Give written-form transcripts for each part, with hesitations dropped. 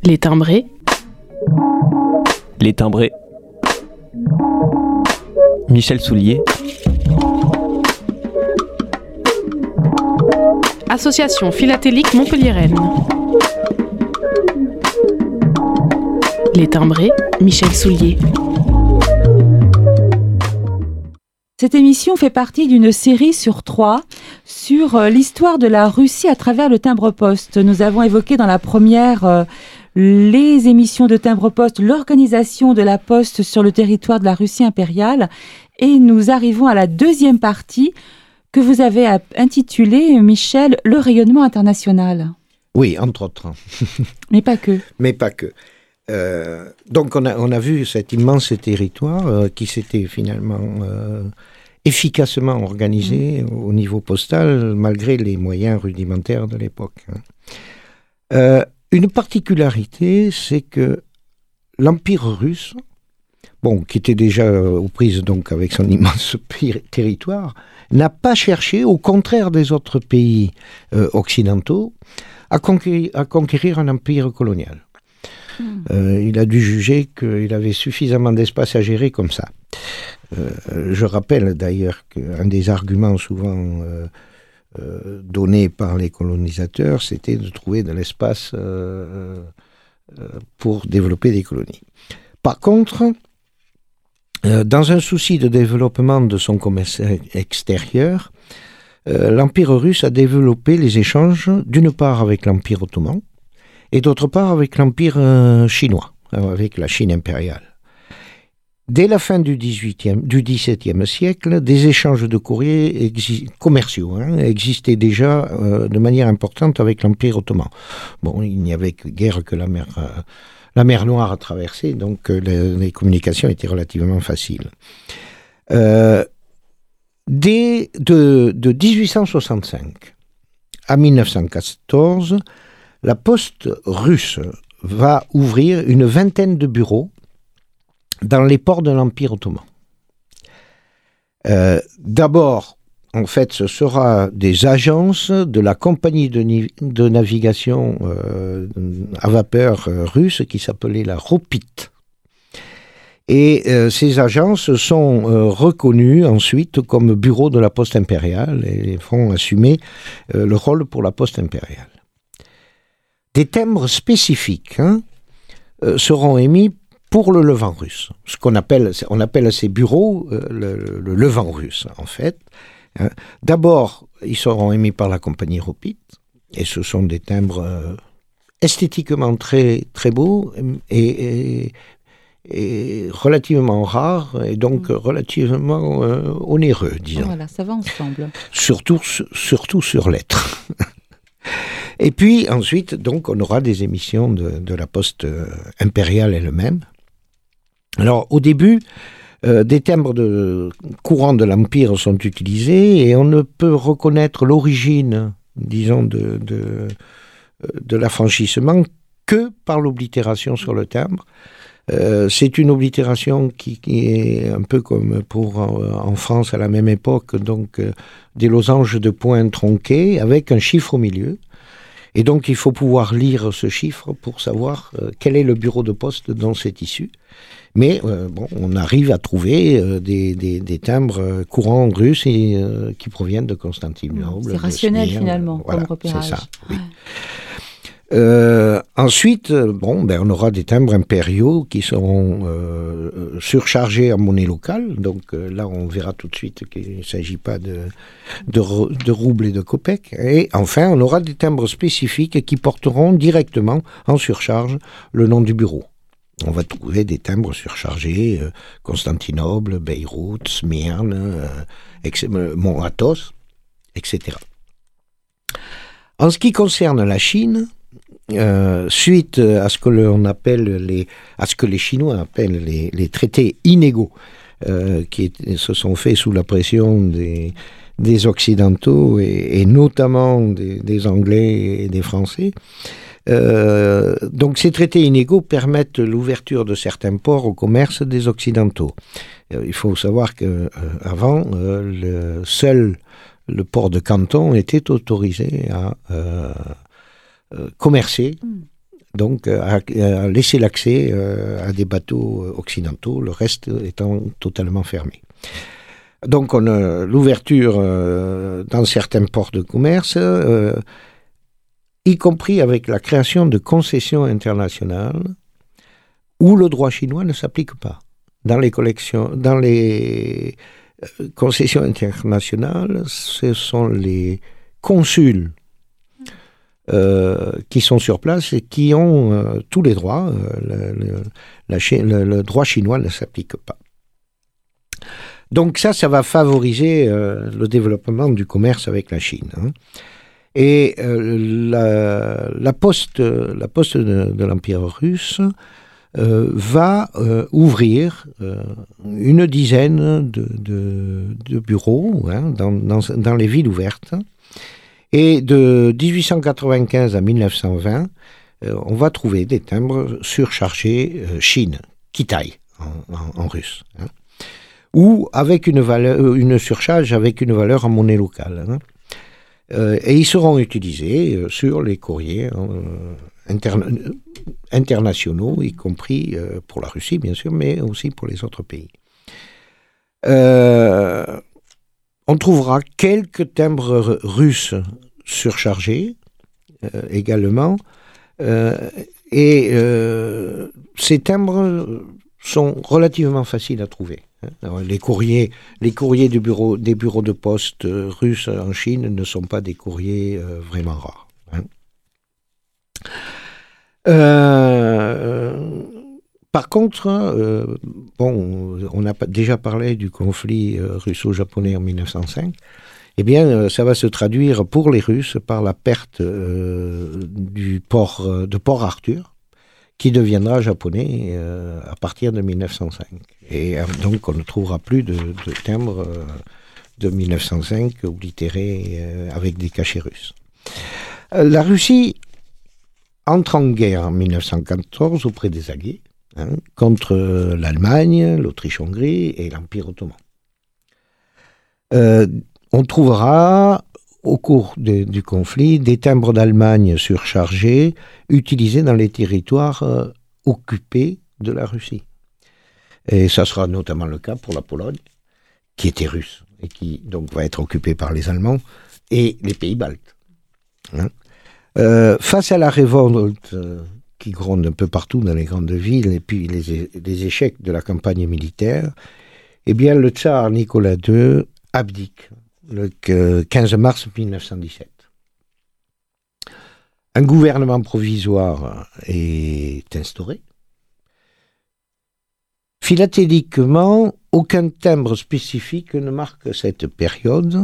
Les timbrés. Les timbrés. Michel Soulier. Association philatélique montpelliéraine. Les timbrés, Michel Soulier. Cette émission fait partie d'une série sur 3 sur l'histoire de la Russie à travers le timbre-poste. Nous avons évoqué dans la première les émissions de timbre-poste, l'organisation de la poste sur le territoire de la Russie impériale. Et nous arrivons à la deuxième partie que vous avez intitulée, Michel, le rayonnement international. Oui, entre autres. Mais pas que. Mais pas que. Donc on a vu cet immense territoire qui s'était finalement efficacement organisé au niveau postal malgré les moyens rudimentaires de l'époque. Une particularité, c'est que l'Empire russe, qui était déjà aux prises donc avec son immense territoire, n'a pas cherché, au contraire des autres pays occidentaux, à conquérir un empire colonial. Il a dû juger qu'il avait suffisamment d'espace à gérer comme ça. Je rappelle d'ailleurs qu'un des arguments souvent donnés par les colonisateurs, c'était de trouver de l'espace pour développer des colonies. Par contre, dans un souci de développement de son commerce extérieur, l'Empire russe a développé les échanges d'une part avec l'Empire ottoman, et d'autre part avec l'Empire chinois, avec la Chine impériale. Dès la fin du XVIIe siècle, des échanges de courriers commerciaux existaient déjà de manière importante avec l'Empire ottoman. Il n'y avait guère que la mer Noire à traverser, donc les communications étaient relativement faciles. De 1865 à 1914, la poste russe va ouvrir une vingtaine de bureaux dans les ports de l'Empire ottoman. D'abord, en fait, ce sera des agences de la compagnie de navigation à vapeur russe qui s'appelait la Ropit. Et ces agences sont reconnues ensuite comme bureaux de la poste impériale et vont assumer le rôle pour la poste impériale. Des timbres spécifiques seront émis pour le Levant russe. On appelle ces bureaux le Levant russe, en fait. D'abord, ils seront émis par la compagnie Ropit, et ce sont des timbres esthétiquement très, très beaux et relativement rares, et donc relativement onéreux, disons. Voilà, ça va ensemble. Surtout sur lettres. Et puis ensuite, donc, on aura des émissions de la poste impériale elle-même. Alors, au début, des timbres courants de l'Empire sont utilisés et on ne peut reconnaître l'origine, disons, de l'affranchissement que par l'oblitération sur le timbre. C'est une oblitération qui est un peu comme en France à la même époque, donc des losanges de points tronqués avec un chiffre au milieu. Et donc, il faut pouvoir lire ce chiffre pour savoir quel est le bureau de poste dont c'est issu. Mais on arrive à trouver des timbres courants russes qui proviennent de Constantinople. C'est rationnel finalement, voilà, comme repérage. C'est ça, oui. Ensuite, on aura des timbres impériaux qui seront surchargés en monnaie locale. Donc là, on verra tout de suite qu'il ne s'agit pas de roubles et de kopecks. Et enfin, on aura des timbres spécifiques qui porteront directement en surcharge le nom du bureau. On va trouver des timbres surchargés, Constantinople, Beyrouth, Smyrne, Mont-Athos, etc. En ce qui concerne la Chine, suite à ce que les Chinois appellent les traités inégaux, qui se sont faits sous la pression des Occidentaux et notamment des Anglais et des Français. Donc ces traités inégaux permettent l'ouverture de certains ports au commerce des Occidentaux. Il faut savoir qu'avant, seul le port de Canton était autorisé à commercer donc a laissé l'accès à des bateaux occidentaux, le reste étant totalement fermé. Donc l'ouverture dans certains ports de commerce, y compris avec la création de concessions internationales où le droit chinois ne s'applique pas. Dans les concessions internationales, ce sont les consuls qui sont sur place et qui ont tous les droits. Le droit chinois ne s'applique pas. Donc ça va favoriser le développement du commerce avec la Chine. Et la poste de l'Empire russe va ouvrir une dizaine de bureaux dans les villes ouvertes. Et de 1895 à 1920, on va trouver des timbres surchargés Chine, Kitai en russe, ou avec une surcharge avec une valeur en monnaie locale. Et ils seront utilisés sur les courriers internationaux, y compris pour la Russie, bien sûr, mais aussi pour les autres pays. On trouvera quelques timbres russes surchargés également. Et ces timbres sont relativement faciles à trouver. Alors, les courriers des bureaux de poste russes en Chine ne sont pas des courriers vraiment rares. Par contre, on a déjà parlé du conflit russo-japonais en 1905. Eh bien, ça va se traduire pour les Russes par la perte de Port Arthur, qui deviendra japonais à partir de 1905. Et donc, on ne trouvera plus de timbres de 1905 oblitérés avec des cachets russes. La Russie entre en guerre en 1914 auprès des Alliés, contre l'Allemagne, l'Autriche-Hongrie et l'Empire ottoman. On trouvera au cours du conflit des timbres d'Allemagne surchargés utilisés dans les territoires occupés de la Russie. Et ça sera notamment le cas pour la Pologne, qui était russe et qui donc va être occupée par les Allemands, et les pays baltes. Face à la révolte qui gronde un peu partout dans les grandes villes et puis les échecs de la campagne militaire, eh bien le tsar Nicolas II abdique le 15 mars 1917. Un gouvernement provisoire est instauré. Philatéliquement, aucun timbre spécifique ne marque cette période,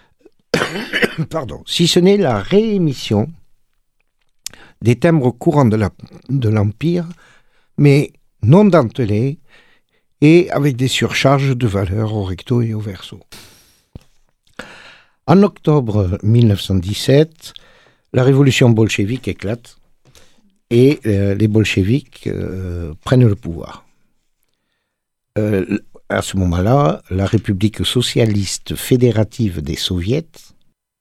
si ce n'est la réémission des timbres courants de l'Empire, mais non dentelés et avec des surcharges de valeur au recto et au verso. En octobre 1917, la révolution bolchevique éclate et les bolcheviks prennent le pouvoir. À ce moment-là, la République socialiste fédérative des Soviets.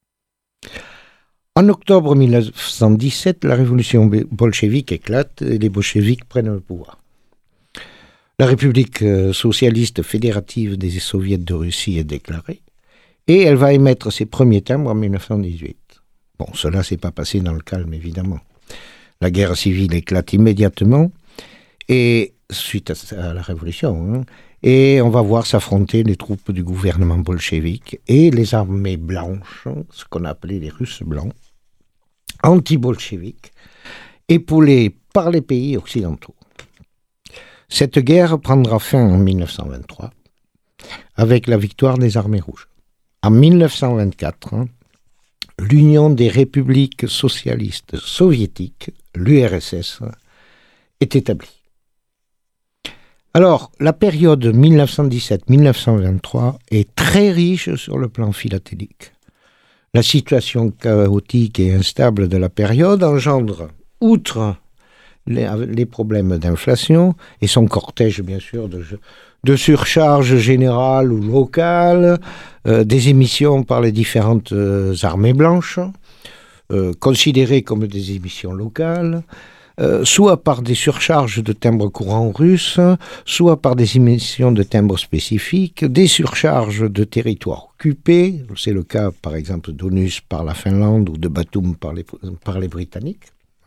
En octobre 1917, la révolution bolchevique éclate et les bolcheviks prennent le pouvoir. La République socialiste fédérative des Soviets de Russie est déclarée et elle va émettre ses premiers timbres en 1918. Bon, cela ne s'est pas passé dans le calme, évidemment. La guerre civile éclate immédiatement et suite à la révolution, et on va voir s'affronter les troupes du gouvernement bolchevique et les armées blanches, ce qu'on appelait les Russes blancs, anti-bolcheviques, épaulés par les pays occidentaux. Cette guerre prendra fin en 1923 avec la victoire des armées rouges. En 1924, l'Union des républiques socialistes soviétiques, l'URSS, est établie. Alors, la période 1917-1923 est très riche sur le plan philatélique. La situation chaotique et instable de la période engendre, outre les problèmes d'inflation et son cortège, bien sûr, de surcharge générale ou locale, des émissions par les différentes armées blanches, considérées comme des émissions locales, soit par des surcharges de timbres courants russes, soit par des émissions de timbres spécifiques, des surcharges de territoires occupés, c'est le cas par exemple d'Onus par la Finlande ou de Batum par les Britanniques.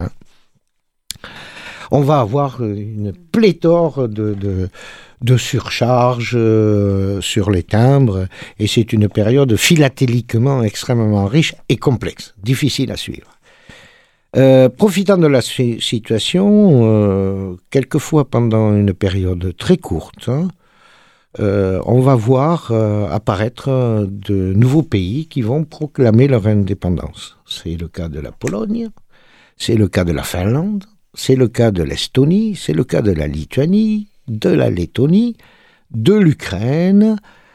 On va avoir une pléthore de surcharges sur les timbres, et c'est une période philatéliquement extrêmement riche et complexe, difficile à suivre. Profitant de la situation, quelquefois pendant une période très courte, on va voir apparaître de nouveaux pays qui vont proclamer leur indépendance. C'est le cas de la Pologne, c'est le cas de la Finlande, c'est le cas de l'Estonie, c'est le cas de la Lituanie, de la Lettonie, de l'Ukraine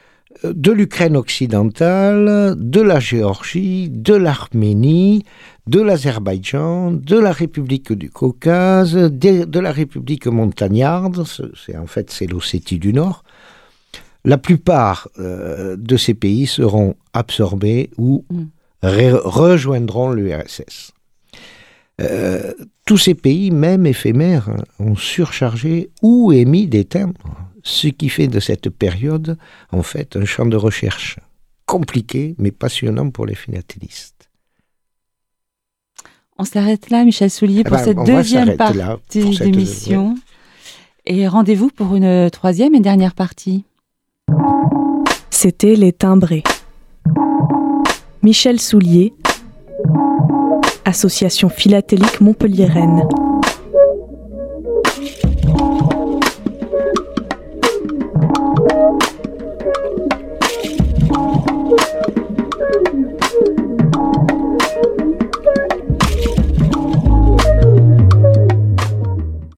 occidentale, de la Géorgie, de l'Arménie, de l'Azerbaïdjan, de la République du Caucase, de la République montagnarde, c'est l'Ossétie du Nord. La plupart de ces pays seront absorbés ou rejoindront l'URSS. Tous ces pays, même éphémères, ont surchargé ou émis des timbres, ce qui fait de cette période, en fait, un champ de recherche compliqué, mais passionnant pour les philatélistes. On s'arrête là, Michel Soulier, pour cette deuxième partie d'émission. Et rendez-vous pour une troisième et dernière partie. C'était Les Timbrés. Michel Soulier, Association philatélique montpelliéraine.